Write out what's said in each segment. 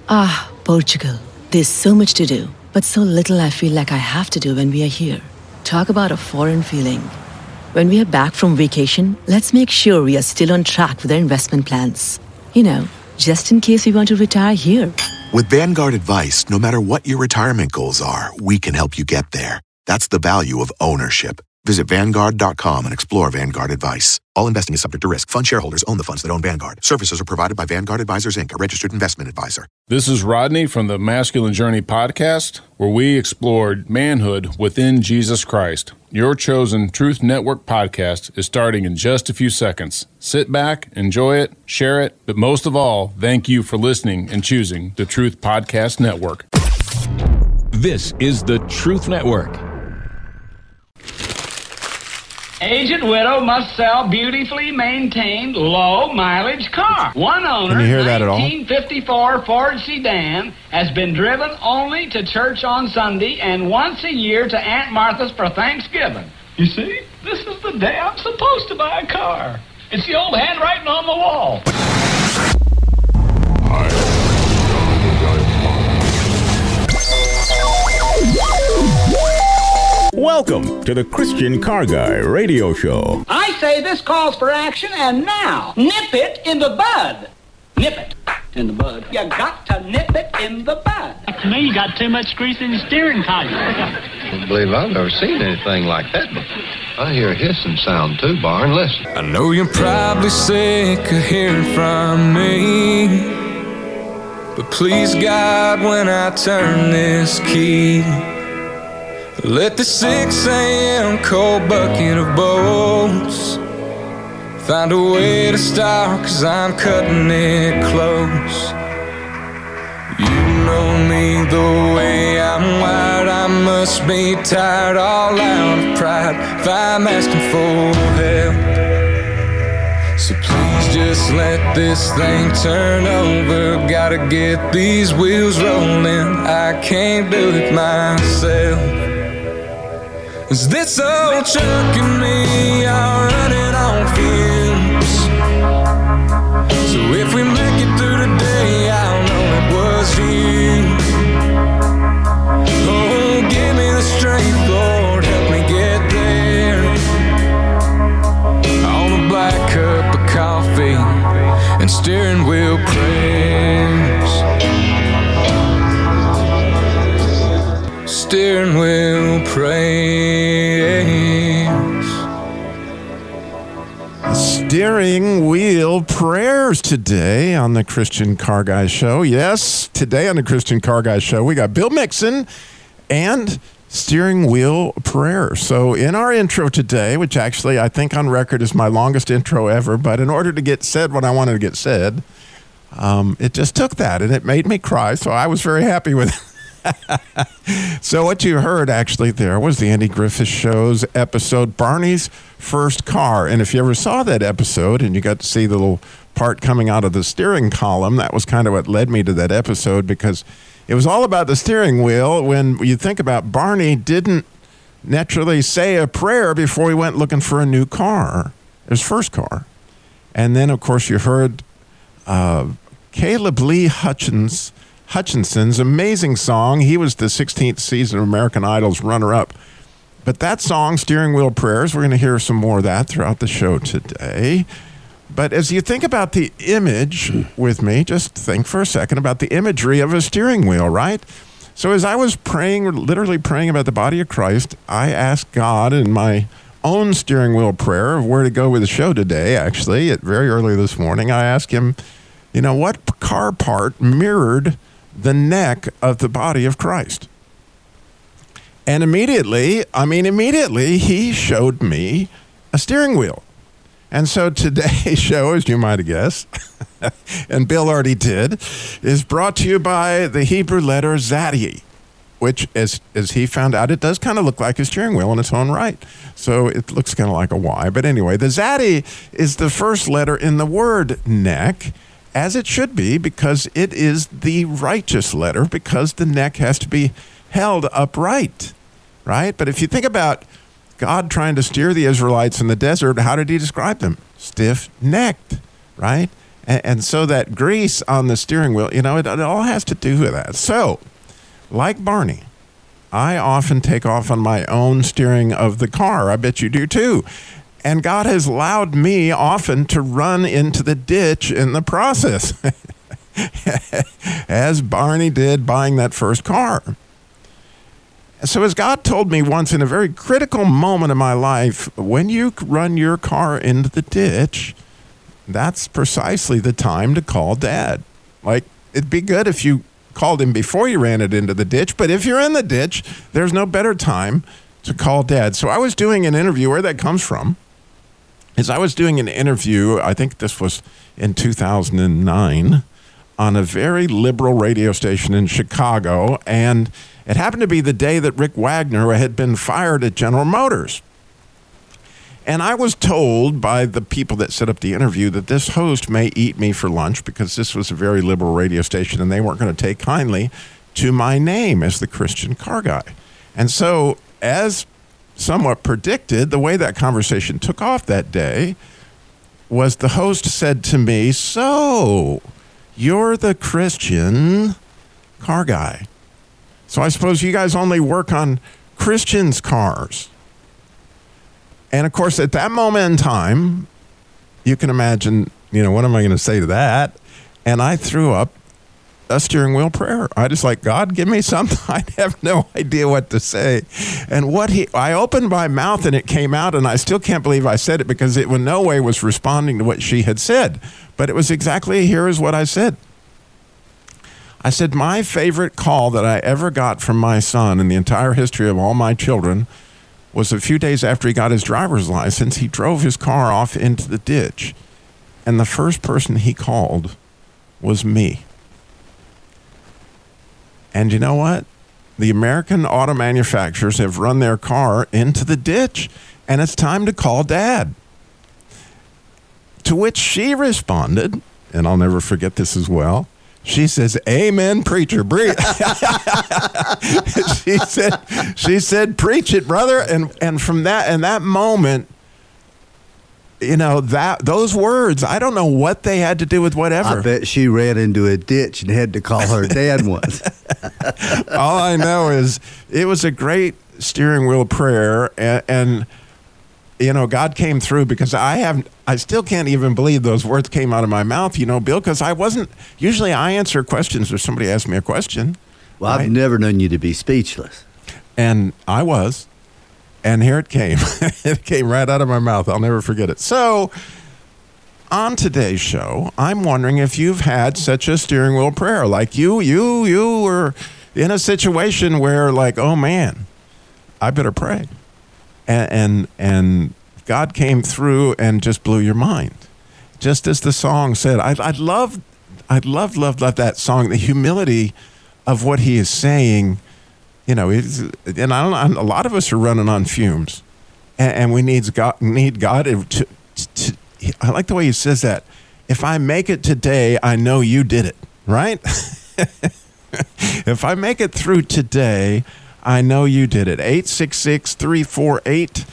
Ah, Portugal. There's so much to do, but so little I feel like I have to do when we are here. Talk about a foreign feeling. When we are back from vacation, let's make sure we are still on track with our investment plans. You know, just in case we want to retire here. With Vanguard Advice, no matter what your retirement goals are, we can help you get there. That's the value of ownership. Visit Vanguard.com and explore Vanguard Advice. All investing is subject to risk. Fund shareholders own the funds that own Vanguard. Services are provided by Vanguard Advisors, Inc., a registered investment advisor. This is Rodney from the Masculine Journey podcast, where we explored manhood within Jesus Christ. Your chosen Truth Network podcast is starting in just a few seconds. Sit back, enjoy it, share it, but most of all, thank you for listening and choosing the Truth Podcast Network. This is the Truth Network. Aged widow must sell beautifully maintained low-mileage car. One owner, Can you hear that at all? 1954 Ford sedan, has been driven only to church on Sunday and once a year to Aunt Martha's for Thanksgiving. You see, this is the day I'm supposed to buy a car. It's the old handwriting on the wall. Welcome to the Christian Car Guy Radio Show. I say this calls for action, and now, nip it in the bud. Nip it in the bud. You got to nip it in the bud. To me, you got too much grease in your steering column. I don't believe I've never seen anything like that before. I hear a hissing sound too, Barn. Listen. I know you're probably sick of hearing from me, but please, God, when I turn this key, let the 6 a.m. cold bucket of bolts find a way to start, 'cause I'm cutting it close. You know me the way I'm wired, I must be tired all out of pride if I'm asking for help. So please just let this thing turn over. Gotta get these wheels rolling, I can't do it myself. 'Cause this old truck and me are running on fumes. So if we make it through the day, I'll know it was you. Oh, give me the strength, Lord, help me get there. On a black cup of coffee and steering wheel prayers. Steering wheel prayers. Steering wheel prayers today on the Christian Car Guy Show. Yes, today on the Christian Car Guy Show, we got Bill Mixon and steering wheel prayers. So in our intro today, which actually I think on record is my longest intro ever, but in order to get said what I wanted to get said, it just took that and it made me cry. So I was very happy with it. So what you heard actually there was the Andy Griffith Show's episode, Barney's First Car. And if you ever saw that episode and you got to see the little part coming out of the steering column, that was kind of what led me to that episode, because it was all about the steering wheel. When you think about Barney didn't naturally say a prayer before he went looking for a new car, his first car. And then, of course, you heard Caleb Lee Hutchinson's amazing song. He was the 16th season of American Idol's runner-up. But that song, Steering Wheel Prayers, we're going to hear some more of that throughout the show today. But as you think about the image with me, just think for a second about the imagery of a steering wheel, right? So as I was praying, literally praying about the body of Christ, I asked God in my own steering wheel prayer of where to go with the show today, actually, very early this morning. I asked him, you know, what car part mirrored the neck of the body of Christ? And immediately, he showed me a steering wheel. And so today's show, as you might have guessed, and Bill already did, is brought to you by the Hebrew letter Zaddy, which, as he found out, it does kind of look like a steering wheel in its own right. So it looks kind of like a Y. But anyway, the Zaddy is the first letter in the word neck, as it should be, because it is the righteous letter, because the neck has to be held upright, right? But if you think about God trying to steer the Israelites in the desert, how did he describe them? Stiff-necked, right? And so that grease on the steering wheel, it all has to do with that. So, like Barney, I often take off on my own steering of the car. I bet you do too. And God has allowed me often to run into the ditch in the process, as Barney did buying that first car. So as God told me once in a very critical moment of my life, when you run your car into the ditch, that's precisely the time to call Dad. Like, it'd be good if you called him before you ran it into the ditch, but if you're in the ditch, there's no better time to call Dad. So I was doing an interview. Where that comes from is I was doing an interview, I think this was in 2009, on a very liberal radio station in Chicago, and it happened to be the day that Rick Wagner had been fired at General Motors. And I was told by the people that set up the interview that this host may eat me for lunch because this was a very liberal radio station and they weren't going to take kindly to my name as the Christian car guy. And so, as somewhat predicted, the way that conversation took off that day was the host said to me, "So, you're the Christian car guy. So I suppose you guys only work on Christians' cars." And, of course, at that moment in time, you can imagine, what am I going to say to that? And I threw up a steering wheel prayer. I just like, God, give me something. I have no idea what to say. And I opened my mouth and it came out, and I still can't believe I said it because it in no way was responding to what she had said. But it was exactly, here is what I said. I said, my favorite call that I ever got from my son in the entire history of all my children was a few days after he got his driver's license. He drove his car off into the ditch, and the first person he called was me. And you know what? The American auto manufacturers have run their car into the ditch, and it's time to call Dad. To which she responded, and I'll never forget this as well, she says, "Amen, preacher." she said, "Preach it, brother." And from that moment, those words, I don't know what they had to do with whatever. I bet she ran into a ditch and had to call her dad once. All I know is it was a great steering wheel prayer, and God came through because I still can't even believe those words came out of my mouth, Bill, because usually I answer questions if somebody asks me a question. Well, I've never known you to be speechless. And I was. And here it came. It came right out of my mouth. I'll never forget it. So, on today's show, I'm wondering if you've had such a steering wheel prayer. Like you were in a situation where, like, oh man, I better pray. And God came through and just blew your mind. Just as the song said, I love that song, the humility of what he is saying. And I don't know, a lot of us are running on fumes, and we need God to. I like the way he says that. If I make it today, I know you did it, right? If I make it through today, I know you did it. 866-348-7884,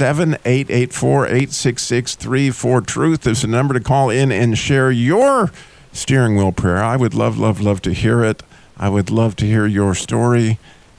866-34-TRUTH is the number to call in and share your steering wheel prayer. I would love to hear it. I would love to hear your story.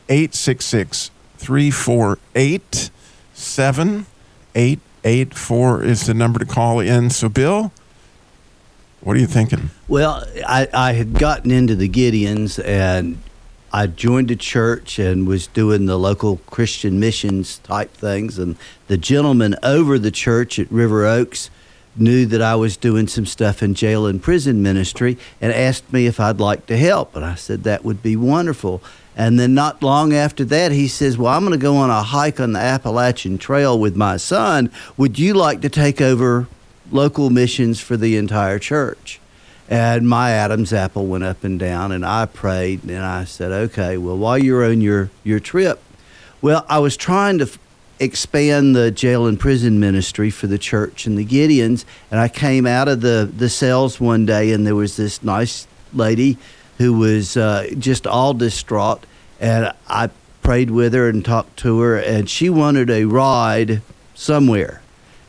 866-348-7884 is the number to call in. So, Bill, what are you thinking? Well, I had gotten into the Gideons, and I joined a church and was doing the local Christian missions type things. And the gentleman over the church at River Oaks knew that I was doing some stuff in jail and prison ministry and asked me if I'd like to help. And I said that would be wonderful. And then not long after that, he says, well, I'm going to go on a hike on the Appalachian Trail with my son. Would you like to take over local missions for the entire church? And my Adam's apple went up and down, and I prayed, and I said, okay, well, while you're on your trip, well, I was trying to expand the jail and prison ministry for the church and the Gideons, and I came out of the cells one day, and there was this nice lady who was just all distraught, and I prayed with her and talked to her, and she wanted a ride somewhere.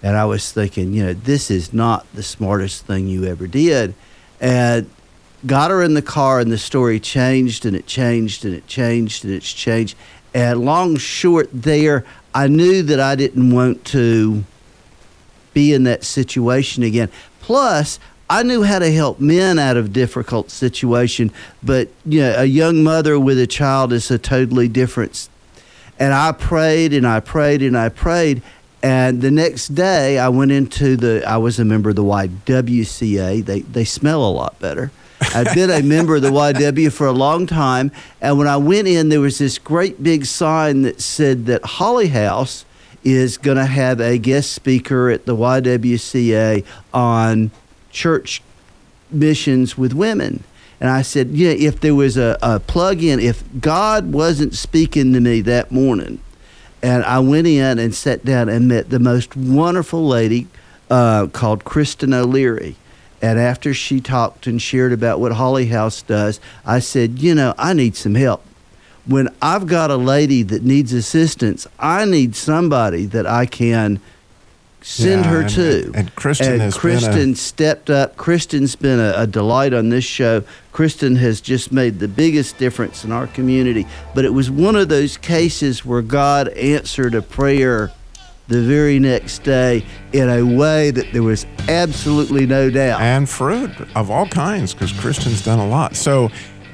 And I was thinking, this is not the smartest thing you ever did. And got her in the car, and the story changed, and it changed, and it changed, and it's changed. And long short there, I knew that I didn't want to be in that situation again. Plus, I knew how to help men out of difficult situation, but a young mother with a child is a totally different. And I prayed and I prayed and I prayed. And the next day, I went I was a member of the YWCA. They smell a lot better. I'd been a member of the YW for a long time. And when I went in, there was this great big sign that said that Holly House is going to have a guest speaker at the YWCA on church missions with women. And I said, if there was a plug-in, if God wasn't speaking to me that morning, and I went in and sat down and met the most wonderful lady called Kristen O'Leary. And after she talked and shared about what Holly House does, I said, I need some help. When I've got a lady that needs assistance, I need somebody that I can send her to. And Kristen stepped up. Kristen's been a delight on this show. Kristen has just made the biggest difference in our community. But it was one of those cases where God answered a prayer the very next day in a way that there was absolutely no doubt. And fruit of all kinds, because Kristen's done a lot. So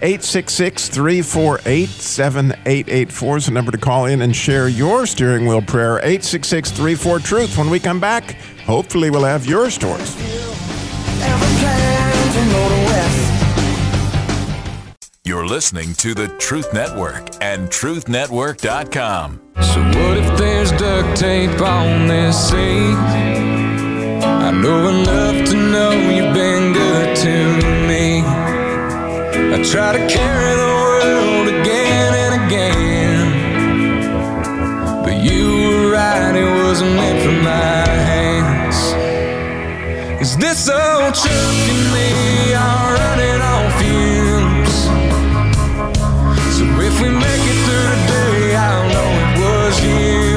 866-348-7884 is the number to call in and share your steering wheel prayer. 866-34-TRUTH. When we come back, hopefully we'll have your stories. You're listening to the Truth Network and truthnetwork.com. So what if there's duct tape on this seat? I know enough to know you've been good to me. I try to carry the world again and again, but you were right, it wasn't meant for my hands. Is this old Chuck and me are running on fumes? So if we make it through the day, I'll know it was you.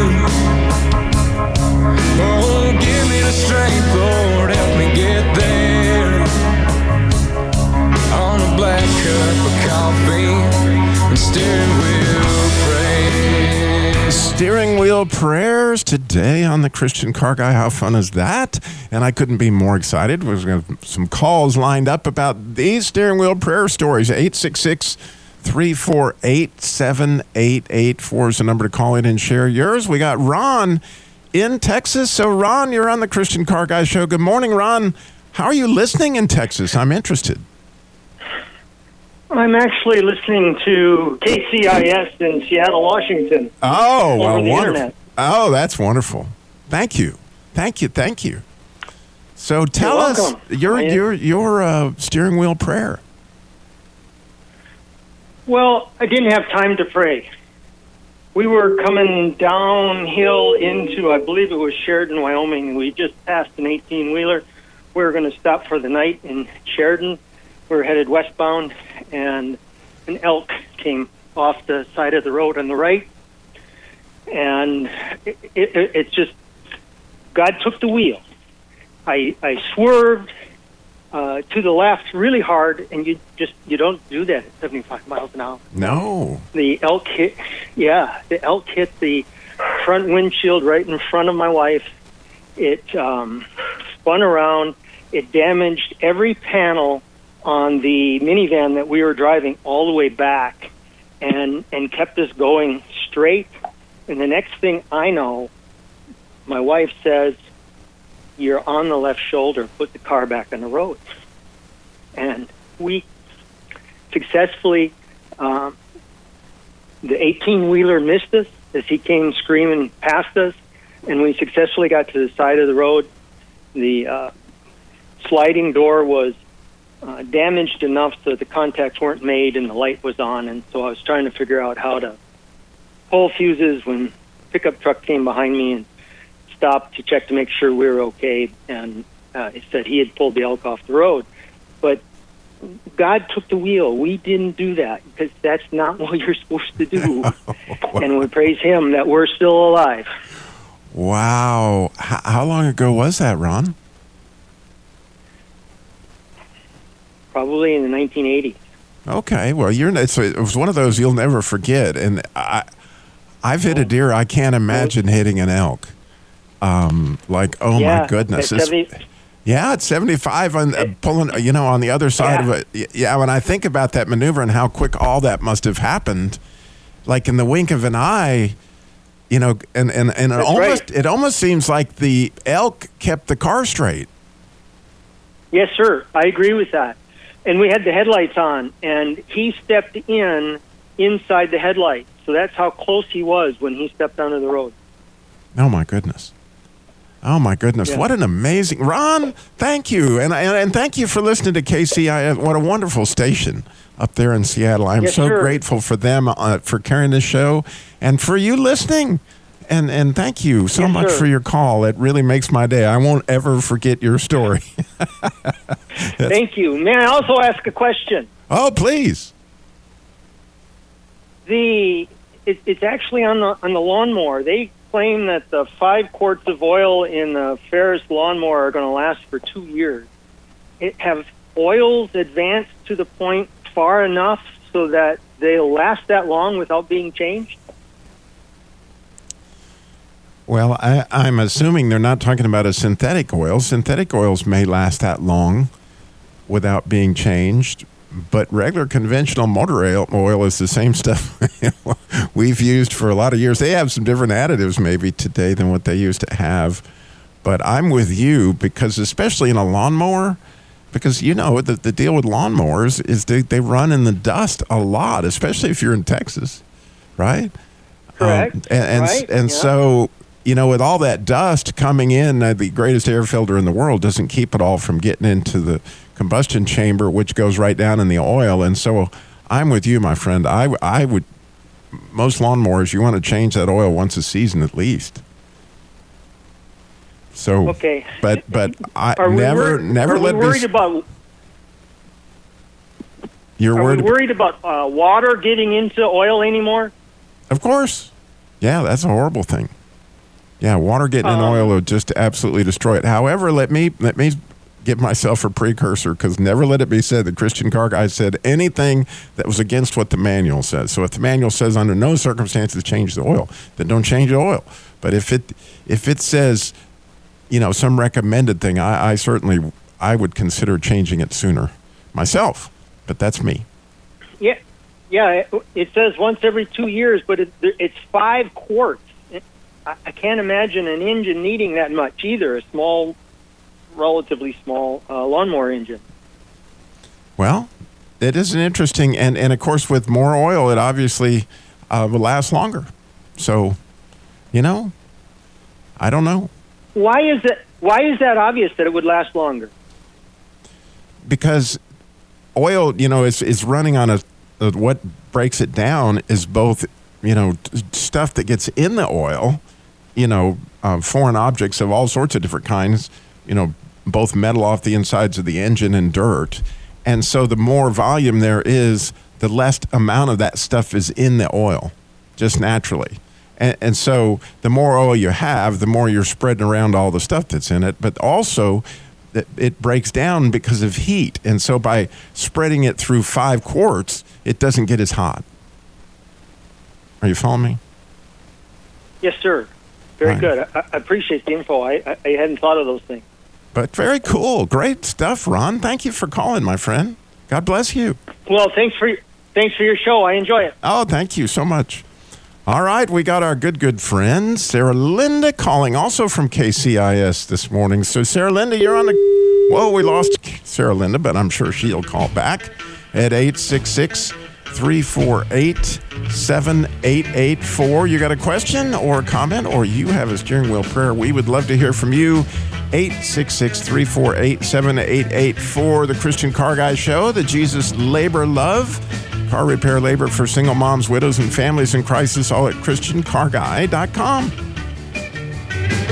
Oh, give me the strength, Lord, help me get there. On a black cup of coffee and steering wheel prayers. Steering wheel prayers today on the Christian Car Guy. How fun is that? And I couldn't be more excited. We're going to have some calls lined up about these steering wheel prayer stories. 866-348-7884 is the number to call in and share yours. We got Ron in Texas. So Ron, you're on the Christian Car Guy show. Good morning, Ron. How are you listening in Texas? I'm interested. I'm actually listening to KCIS in Seattle, Washington. Oh, well, wonderful. Internet. Oh, that's wonderful. Thank you. So tell us your steering wheel prayer. Well, I didn't have time to pray. We were coming downhill into, I believe it was Sheridan, Wyoming. We just passed an 18-wheeler. We were going to stop for the night in Sheridan. We were headed westbound, and an elk came off the side of the road on the right. And it just, God took the wheel. I swerved to the left really hard, and you don't do that at 75 miles an hour. No. The elk hit the front windshield right in front of my wife. It spun around. It damaged every panel on the minivan that we were driving all the way back, and kept us going straight. And the next thing I know, my wife says, "You're on the left shoulder. Put the car back on the road." And we successfully, the 18-wheeler missed us as he came screaming past us, and we successfully got to the side of the road. The sliding door was damaged enough so the contacts weren't made and the light was on, and so I was trying to figure out how to pull fuses when the pickup truck came behind me and stopped to check to make sure we were okay, and it said he had pulled the elk off the road. But God took the wheel. We didn't do that because that's not what you're supposed to do. And we praise him that we're still alive. Wow. How long ago was that, Ron? Probably in the 1980s. Okay. Well, it was one of those you'll never forget. And I've hit a deer. I can't imagine hitting an elk. My goodness. It's 75 and pulling, on the other side of it. Yeah, when I think about that maneuver and how quick all that must have happened, like in the wink of an eye, and it almost seems like the elk kept the car straight. Yes, sir. I agree with that. And we had the headlights on, and he stepped inside the headlights. So that's how close he was when he stepped onto the road. Oh, my goodness. Yeah. What an amazing... Ron, thank you. And thank you for listening to KCIS. What a wonderful station up there in Seattle. I'm so grateful for them for carrying this show and for you listening. And thank you so much for your call. It really makes my day. I won't ever forget your story. Thank you. May I also ask a question? Oh, please. It's actually on the lawnmower. They claim that the 5 quarts of oil in the Ferris lawnmower are going to last for 2 years. Have oils advanced to the point far enough so that they'll last that long without being changed? Well, I'm assuming they're not talking about a synthetic oil. Synthetic oils may last that long without being changed, but regular conventional motor oil is the same stuff we've used for a lot of years. They have some different additives maybe today than what they used to have, but I'm with you because especially in a lawnmower, because the deal with lawnmowers is they run in the dust a lot, especially if you're in Texas, right? Correct. So... with all that dust coming in, the greatest air filter in the world doesn't keep it all from getting into the combustion chamber, which goes right down in the oil. And so I'm with you, my friend. I would, most lawnmowers, you want to change that oil once a season at least. So, okay. But I never let worried about. You're worried about water getting into oil anymore? Of course. Yeah, that's a horrible thing. Yeah, water getting in oil would just absolutely destroy it. However, let me give myself a precursor, because never let it be said the Christian Car Guy said anything that was against what the manual says. So if the manual says under no circumstances change the oil, then don't change the oil. But if it says, some recommended thing, I certainly would consider changing it sooner myself. But that's me. Yeah. It says once every 2 years, but it's 5 quarts. I can't imagine an engine needing that much either, a small, relatively small lawnmower engine. Well, it is an interesting, and of course with more oil, it obviously will last longer. So, I don't know. Why is that obvious that it would last longer? Because oil, is running on what breaks it down is both, stuff that gets in the oil, foreign objects of all sorts of different kinds, both metal off the insides of the engine and dirt. And so the more volume there is, the less amount of that stuff is in the oil, just naturally. And so the more oil you have, the more you're spreading around all the stuff that's in it. But also, it breaks down because of heat. And so by spreading it through 5 quarts, it doesn't get as hot. Are you following me? Yes, sir. Very good. I appreciate the info. I hadn't thought of those things. But very cool. Great stuff, Ron. Thank you for calling, my friend. God bless you. Well, thanks for your show. I enjoy it. Oh, thank you so much. All right, we got our good friend, Sarah Linda, calling also from KCIS this morning. So, Sarah Linda, you're on the... Whoa, we lost Sarah Linda, but I'm sure she'll call back at 866-348-7884. You got a question or a comment, or you have a steering wheel prayer? We would love to hear from you. 866-348-7884. The Christian Car Guy Show, the Jesus Labor Love, car repair labor for single moms, widows, and families in crisis, all at ChristianCarGuy.com.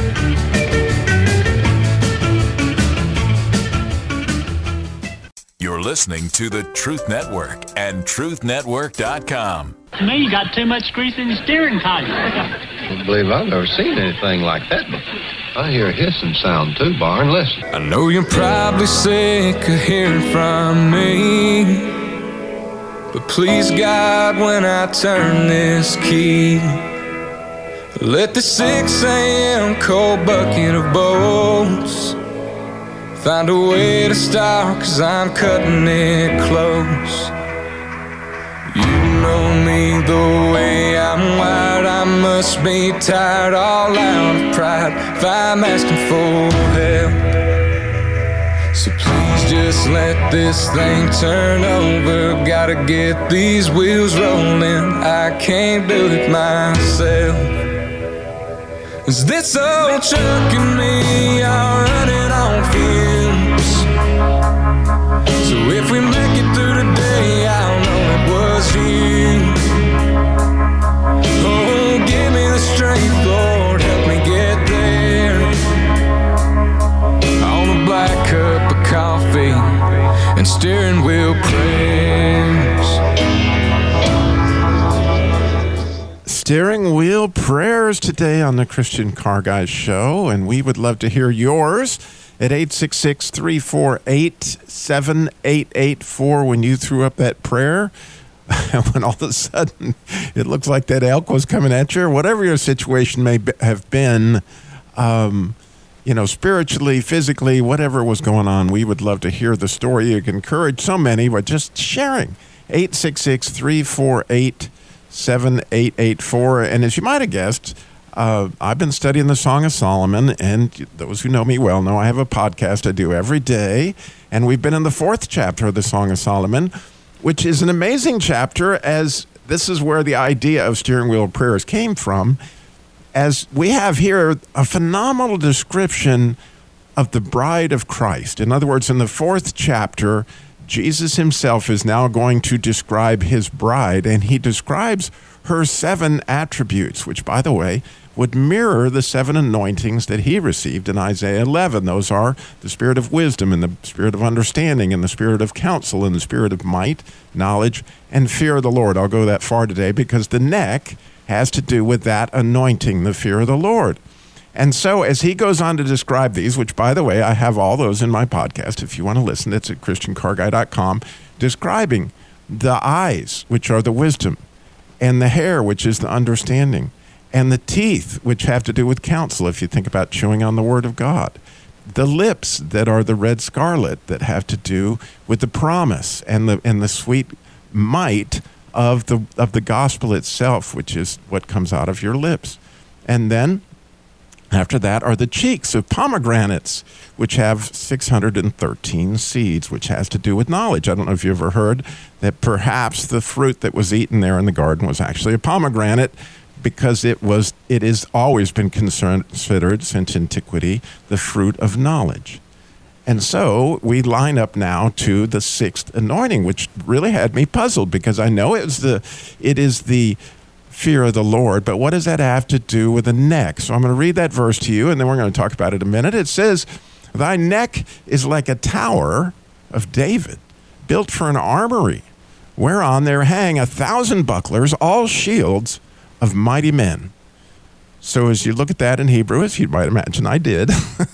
You're You're listening to the Truth Network and TruthNetwork.com. To me, you got too much grease in your steering column. I don't believe I've ever seen anything like that before. I hear a hissing sound too, Barn. Listen. I know you're probably sick of hearing from me, but please, God, when I turn this key, let the 6 a.m. cold bucket of bolts find a way to start, 'cause I'm cutting it close. You know me the way I'm wired, I must be tired all out of pride if I'm asking for help. So please just let this thing turn over. Gotta get these wheels rolling, I can't do it myself. 'Cause this old truck and me are running on fumes. So if we make it through the day, I'll know it was you. Oh, give me the strength, Lord, help me get there. On a black cup of coffee and steering wheel prayers. Steering wheel prayers today on the Christian Car Guys Show, and we would love to hear yours at 866-348-7884 when you threw up that prayer, when all of a sudden it looks like that elk was coming at you, or whatever your situation may have been, spiritually, physically, whatever was going on. We would love to hear the story. You can encourage so many by just sharing. 866-348-7884. And as you might have guessed, I've been studying the Song of Solomon, and those who know me well know I have a podcast I do every day, and we've been in the 4th chapter of the Song of Solomon, which is an amazing chapter, as this is where the idea of steering wheel prayers came from, as we have here a phenomenal description of the bride of Christ. In other words, in the 4th chapter, Jesus himself is now going to describe his bride, and he describes her 7 attributes, which, by the way, would mirror the 7 anointings that he received in Isaiah 11. Those are the spirit of wisdom and the spirit of understanding and the spirit of counsel and the spirit of might, knowledge, and fear of the Lord. I'll go that far today because the neck has to do with that anointing, the fear of the Lord. And so as he goes on to describe these, which, by the way, I have all those in my podcast, if you want to listen, it's at ChristianCarGuy.com, describing the eyes, which are the wisdom, and the hair, which is the understanding, and the teeth, which have to do with counsel, if you think about chewing on the word of God, the lips that are the red scarlet that have to do with the promise and the sweet might of the gospel itself, which is what comes out of your lips. And then after that are the cheeks of pomegranates, which have 613 seeds, which has to do with knowledge. I don't know if you ever heard that perhaps the fruit that was eaten there in the garden was actually a pomegranate, because it has always been considered since antiquity the fruit of knowledge. And so we line up now to the 6th anointing, which really had me puzzled, because I know it is the fear of the Lord, but what does that have to do with the neck? So I'm going to read that verse to you, and then we're going to talk about it in a minute. It says, "Thy neck is like a tower of David, built for an armory, whereon there hang 1,000 bucklers, all shields of mighty men." So as you look at that in Hebrew, as you might imagine I did,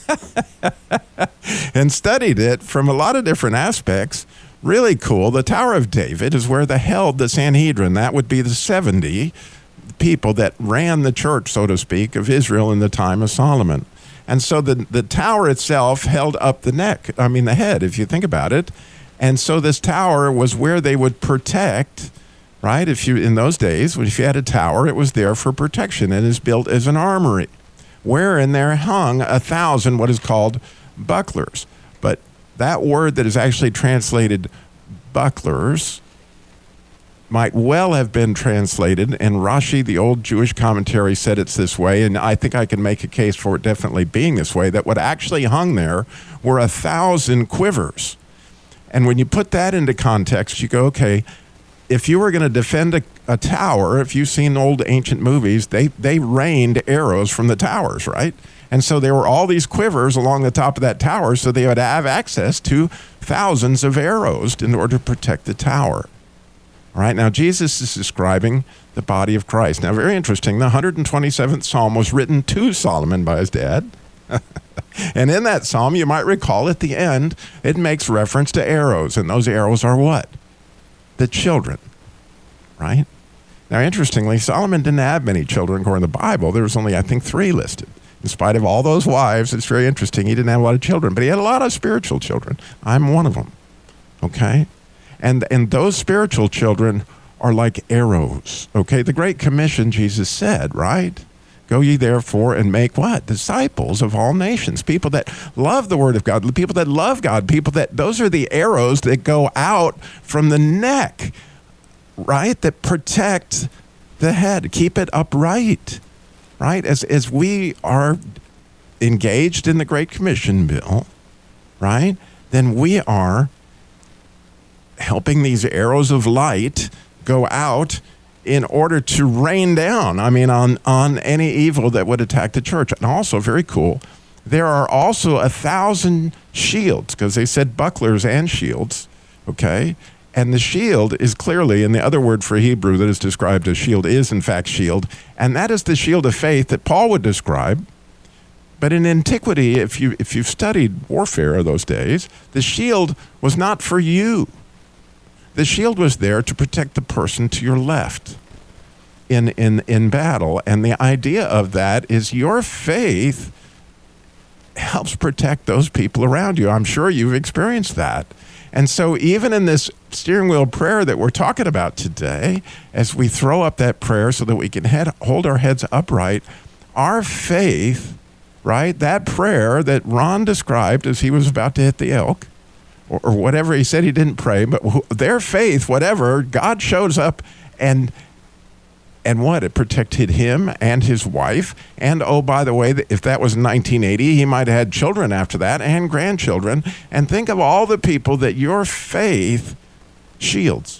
and studied it from a lot of different aspects, really cool. The Tower of David is where they held the Sanhedrin. That would be the 70 people that ran the church, so to speak, of Israel in the time of Solomon. And so the tower itself held up the head, if you think about it. And so this tower was where they would protect, right? In those days, if you had a tower, it was there for protection and is built as an armory, wherein there hung 1,000 what is called bucklers. But that word that is actually translated bucklers might well have been translated, and Rashi, the old Jewish commentary, said it's this way, and I think I can make a case for it definitely being this way, that what actually hung there were 1,000 quivers. And when you put that into context, you go, okay, if you were going to defend a tower, if you've seen old ancient movies, they rained arrows from the towers, right? And so there were all these quivers along the top of that tower, so they would have access to thousands of arrows in order to protect the tower. All right, now Jesus is describing the body of Christ. Now, very interesting, the 127th Psalm was written to Solomon by his dad. And in that psalm, you might recall at the end, it makes reference to arrows. And those arrows are what? The children, right? Now, interestingly, Solomon didn't have many children according to the Bible. There was only, I think, 3 listed. In spite of all those wives, it's very interesting. He didn't have a lot of children, but he had a lot of spiritual children. I'm one of them, okay? And those spiritual children are like arrows, okay? The Great Commission, Jesus said, right? Go ye therefore and make what? Disciples of all nations, people that love the word of God, people that love God, people that, those are the arrows that go out from the neck, right? That protect the head, keep it upright, right? As we are engaged in the Great Commission, Bill, right? Then we are helping these arrows of light go out in order to rain down, on any evil that would attack the church. And also, very cool, there are also 1,000 shields, because they said bucklers and shields, okay? And the shield is clearly, and the other word for Hebrew that is described as shield is, in fact, shield. And that is the shield of faith that Paul would describe. But in antiquity, if you've studied warfare of those days, the shield was not for you. The shield was there to protect the person to your left in battle. And the idea of that is your faith helps protect those people around you. I'm sure you've experienced that. And so even in this steering wheel prayer that we're talking about today, as we throw up that prayer so that we can hold our heads upright, our faith, right, that prayer that Ron described as he was about to hit the elk, or whatever he said, he didn't pray, but their faith, whatever, God shows up and what? It protected him and his wife. And, oh, by the way, if that was 1980, he might have had children after that and grandchildren. And think of all the people that your faith shields.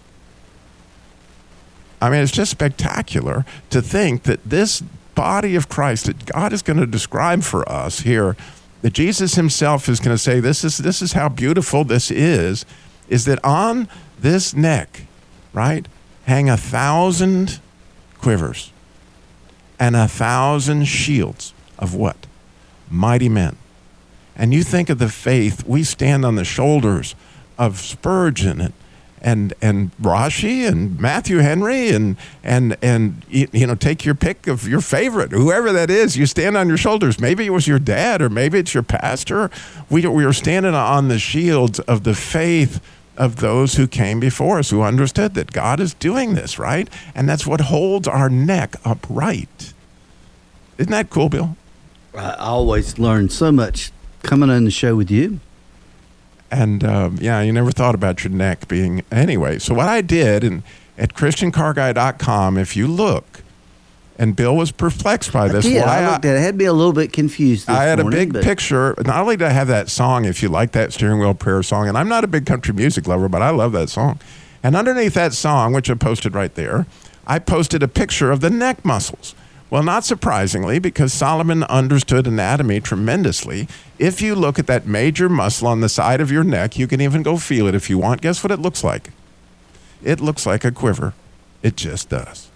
I mean, it's just spectacular to think that this body of Christ that God is going to describe for us here, that Jesus himself is going to say, this is how beautiful this is that on this neck, right, hang 1,000 quivers and 1,000 shields of what? Mighty men. And you think of the faith, we stand on the shoulders of Spurgeon and Rashi and Matthew Henry and take your pick of your favorite, whoever that is. You stand on your shoulders. Maybe it was your dad, or maybe it's your pastor. We are standing on the shields of the faith of those who came before us, who understood that God is doing this, right? And that's what holds our neck upright. Isn't that cool, Bill? I always learn so much coming on the show with you. And, you never thought about your neck being... Anyway, so what I did, and at ChristianCarGuy.com, if you look, and Bill was perplexed by this. I looked at it. It had me a little bit confused this I had morning, a big picture. Not only did I have that song, if you like that steering wheel prayer song, and I'm not a big country music lover, but I love that song. And underneath that song, which I posted right there, I posted a picture of the neck muscles. Well, not surprisingly, because Solomon understood anatomy tremendously, if you look at that major muscle on the side of your neck, you can even go feel it if you want. Guess what it looks like? It looks like a quiver. It just does.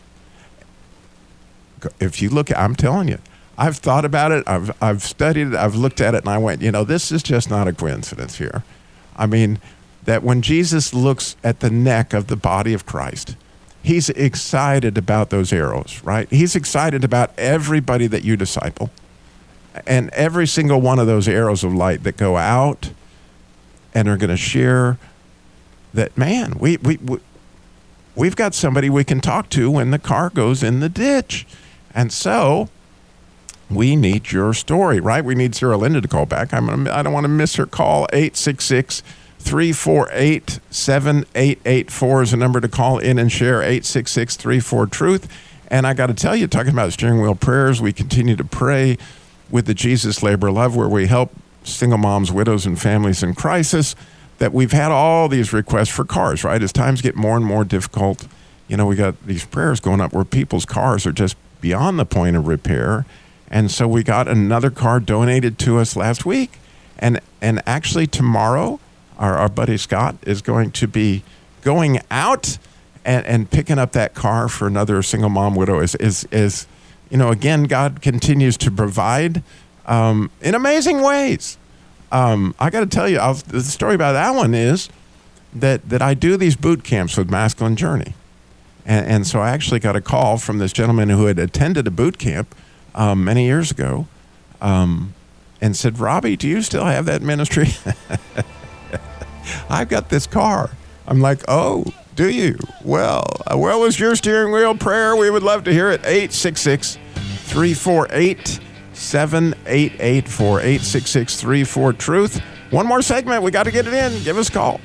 If you look, I'm telling you, I've thought about it, I've studied it, I've looked at it, and I went, this is just not a coincidence here. I mean, that when Jesus looks at the neck of the body of Christ, he's excited about those arrows, right? He's excited about everybody that you disciple. And every single one of those arrows of light that go out and are going to share that, man, we've got somebody we can talk to when the car goes in the ditch. And so we need your story, right? We need Sarah Linda to call back. I don't want to miss her call. 866-348-7884 is the number to call in and share. 866-34-TRUTH. And I got to tell you, talking about steering wheel prayers, we continue to pray with the Jesus Labor Love, where we help single moms, widows, and families in crisis. that we've had all these requests for cars, right? As times get more and more difficult, you know, we got these prayers going up where people's cars are just beyond the point of repair. And so we got another car donated to us last week. And actually tomorrow, our buddy Scott is going to be going out and picking up that car for another single mom widow. Is you know, again, God continues to provide in amazing ways. I got to tell you, the story about that one is that I do these boot camps with Masculine Journey. And so I actually got a call from this gentleman who had attended a boot camp many years ago and said, Robbie, do you still have that ministry? I've got this car. I'm like, oh, do you? Well, where was your steering wheel prayer? We would love to hear it. 866-348-7884. 866-34-TRUTH. One more segment. We got to get it in. Give us a call.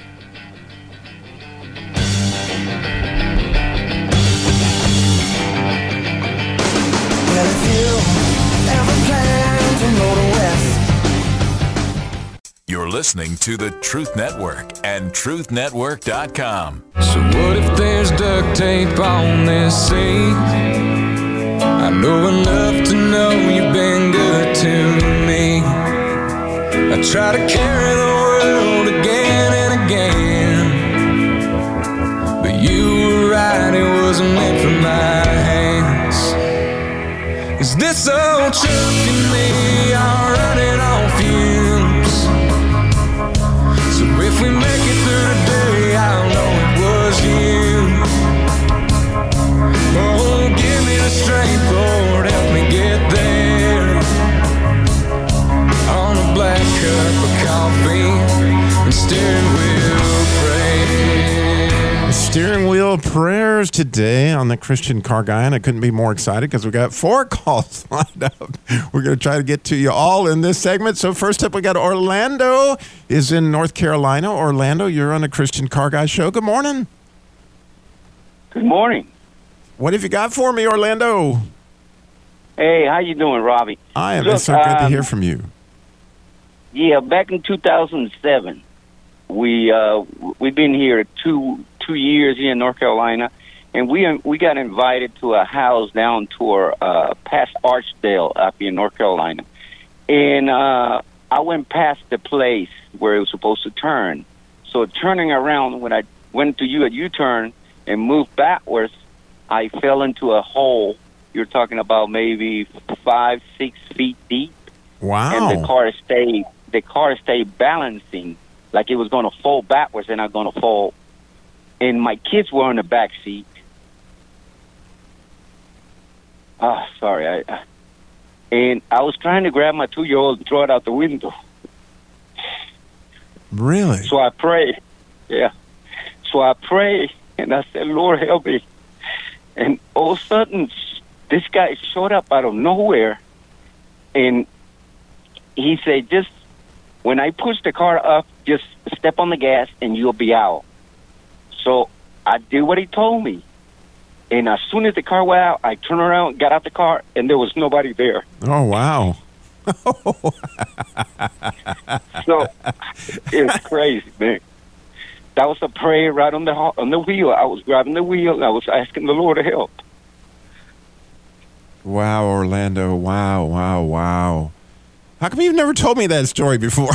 Well, if you ever plan to go to West. You're listening to the Truth Network and truthnetwork.com. So what if there's duct tape on this seat? I know enough to know you've been good to me. I try to carry the world again and again, but you were right, it wasn't meant for my hands. Is this old truck and me are running on fumes? So if we make it through the day, I'll know it was you. Oh, give me the strength, Lord, help me get there. On a black cup of coffee and steering wheel prayers. Steering wheel prayers today on the Christian Car Guy, and I couldn't be more excited because we got 4 calls lined up. We're going to try to get to you all in this segment. So first up, we got Orlando is in North Carolina. Orlando, you're on the Christian Car Guy show. Good morning. Good morning. What have you got for me, Orlando? Hey, how you doing, Robbie? I am. It's so good to hear from you. Yeah, back in 2007, we've been here two years here in North Carolina, and we got invited to a house down toward past Archdale up here in North Carolina, and I went past the place where it was supposed to turn. So turning around, when I went to a U-turn and moved backwards, I fell into a hole. You're talking about maybe 5-6 feet deep. Wow! And the car stayed balancing like it was going to fall backwards and not going to fall. And my kids were in the back seat. Oh, sorry. And I was trying to grab my 2-year-old and throw it out the window. Really? So I prayed. Yeah. So I prayed, and I said, Lord, help me. And all of a sudden, this guy showed up out of nowhere, and he said, just when I push the car up, just step on the gas and you'll be out. So I did what he told me. And as soon as the car went out, I turned around, got out the car, and there was nobody there. Oh, wow. So it was crazy, man. That was a prayer right on the wheel. I was grabbing the wheel, and I was asking the Lord to help. Wow, Orlando. Wow. How come you've never told me that story before?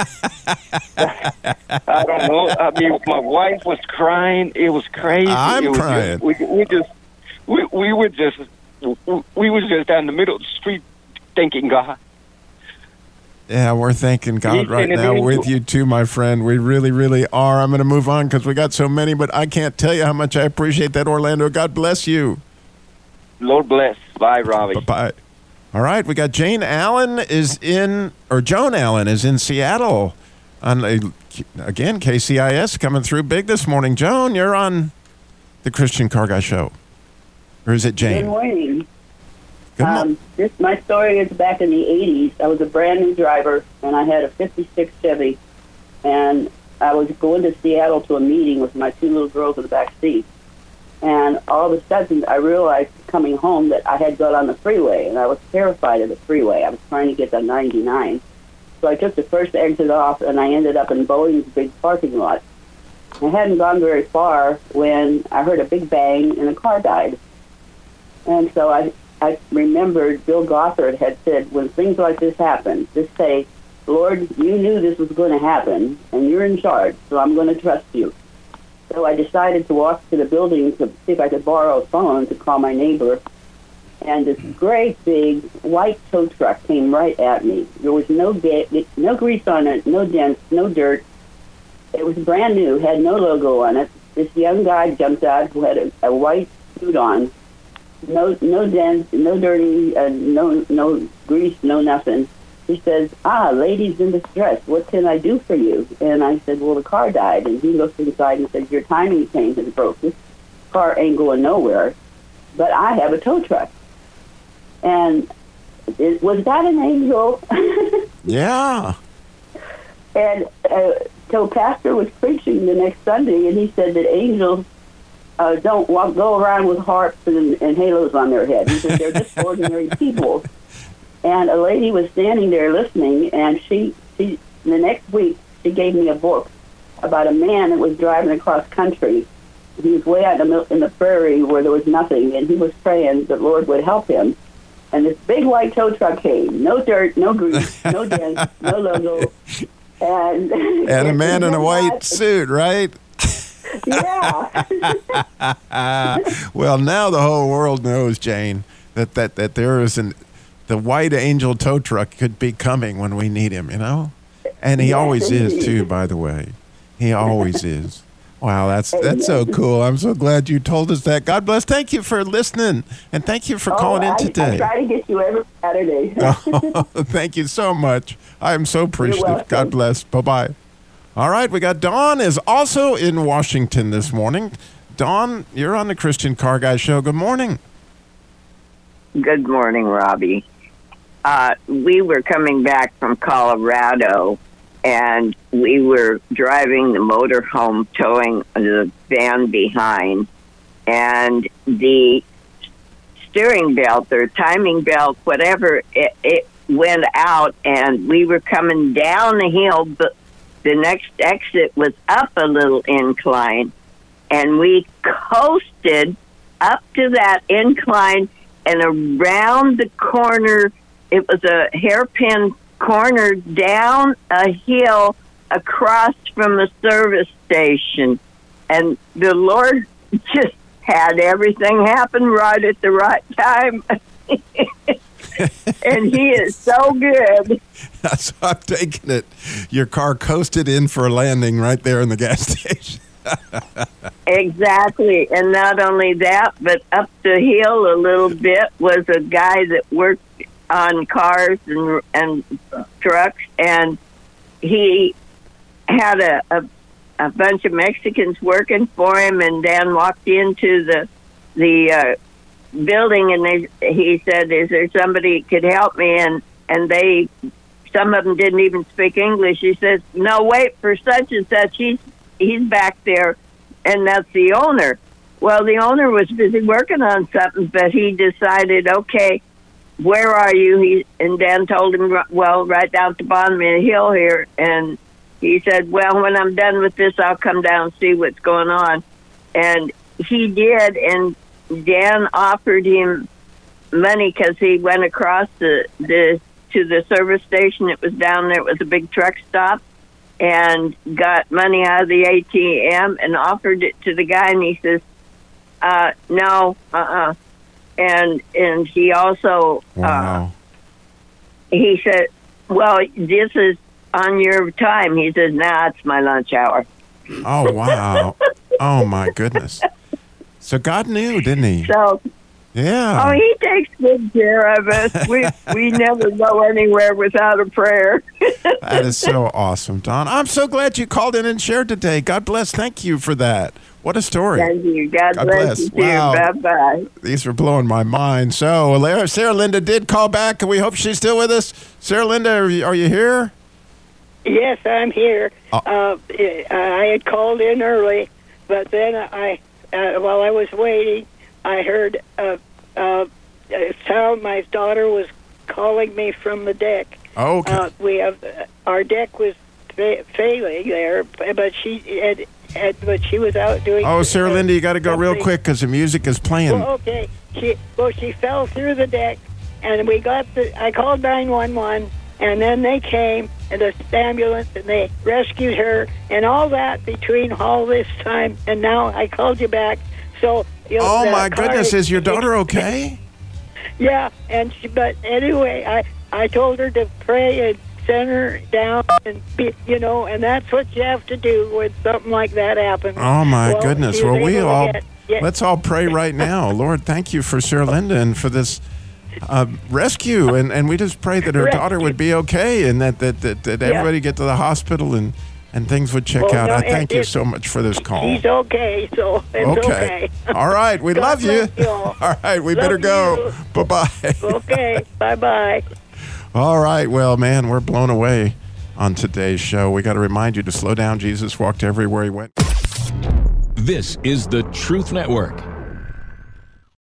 I don't know. I mean, my wife was crying. It was crazy. I'm crying. We were just down the middle of the street thanking God. Yeah, we're thanking God right now with you too, my friend. We really, really are. I'm going to move on because we got so many, but I can't tell you how much I appreciate that, Orlando. God bless you. Lord bless. Bye, Robbie. Bye-bye. All right, we got Joan Allen is in Seattle. Again, KCIS coming through big this morning. Joan, you're on the Christian Car Guy show. Or is it Jane? Good morning. Good morning. My story is back in the 80s. I was a brand new driver, and I had a 56 Chevy. And I was going to Seattle to a meeting with my 2 little girls in the back seat. And all of a sudden, I realized coming home that I had got on the freeway, and I was terrified of the freeway. I was trying to get to 99. So I took the first exit off, and I ended up in Boeing's big parking lot. I hadn't gone very far when I heard a big bang and a car died. And so I remembered Bill Gothard had said, when things like this happen, just say, Lord, you knew this was going to happen, and you're in charge, so I'm going to trust you. So I decided to walk to the building to see if I could borrow a phone to call my neighbor. And this great big white tow truck came right at me. There was no grease on it, no dents, no dirt. It was brand new, had no logo on it. This young guy jumped out who had a white suit on. No dents, no dirty, no grease, no nothing. He says, ladies in distress, what can I do for you? And I said, well, the car died. And he looked inside and said, your timing chain has broke. This car ain't going nowhere, but I have a tow truck. And was that an angel? Yeah. And so pastor was preaching the next Sunday, and he said that angels don't go around with harps and halos on their head. He said they're just ordinary people. And a lady was standing there listening, and she the next week she gave me a book about a man that was driving across country. He was way out in the prairie where there was nothing, and he was praying that the Lord would help him. And this big white tow truck came. No dirt, no grease, no dents, no logo. And a man in a white suit, right? Yeah. Well, now the whole world knows, Jane, that there is the white angel tow truck could be coming when we need him, you know? And he always is, too, by the way. He always is. Wow, that's so cool. I'm so glad you told us that. God bless. Thank you for listening, and thank you for calling in today. I try to get you every Saturday. Thank you so much. I am so appreciative. God bless. Bye-bye. All right, we got Dawn is also in Washington this morning. Dawn, you're on the Christian Car Guy Show. Good morning. Good morning, Robbie. We were coming back from Colorado, and we were driving the motorhome, towing the van behind, and the steering belt or timing belt, whatever, it went out, and we were coming down the hill, but the next exit was up a little incline, and we coasted up to that incline and around the corner. It was a hairpin corner down a hill across from a service station. And the Lord just had everything happen right at the right time. And he is so good. So I'm taking it. Your car coasted in for a landing right there in the gas station. Exactly. And not only that, but up the hill a little bit was a guy that worked on cars and trucks, and he had a bunch of Mexicans working for him, and Dan walked into the building, and he said, is there somebody that could help me? And some of them didn't even speak English. He says, no, wait for such and such. He's back there, and that's the owner. Well, the owner was busy working on something, but he decided, okay, where are you? And Dan told him, well, right down at the bottom of the hill here. And he said, well, when I'm done with this, I'll come down and see what's going on. And he did, and Dan offered him money because he went across to the service station. It was down there. It was a big truck stop, and got money out of the ATM and offered it to the guy. And he says, no, And he also, wow. He said, well, this is on your time. He says, nah, it's my lunch hour. Oh, wow. Oh, my goodness. So God knew, didn't he? So, yeah. Oh, he takes good care of us. We never go anywhere without a prayer. That is so awesome, Don. I'm so glad you called in and shared today. God bless. Thank you for that. What a story. Thank you. God bless you, too. Wow. Bye-bye. These were blowing my mind. So, Sarah Linda did call back, and we hope she's still with us. Sarah Linda, are you here? Yes, I'm here. I had called in early, but then while I was waiting, I heard a sound. My daughter was calling me from the deck, Okay. We have our deck was failing there, but she was out doing. Oh, Sarah Linda, you got to go real quick because the music is playing. Well, okay. She fell through the deck, and I called 911, and then they came and the ambulance, and they rescued her, and all that between all this time, and now I called you back. So. Oh my goodness! Is your daughter okay? Yeah, but anyway, I told her to pray and send her down, and and that's what you have to do when something like that happens. Oh my goodness! Well, let's all pray right now. Lord, thank you for Sarah Linda and for this rescue, and we just pray that her daughter would be okay, and that everybody get to the hospital and things would check out. I thank you so much for this call. He's okay, so it's okay. All right, we love you. All right, we better go. Bye-bye. Okay, bye-bye. All right, well, man, we're blown away on today's show. We got to remind you to slow down. Jesus walked everywhere he went. This is the Truth Network.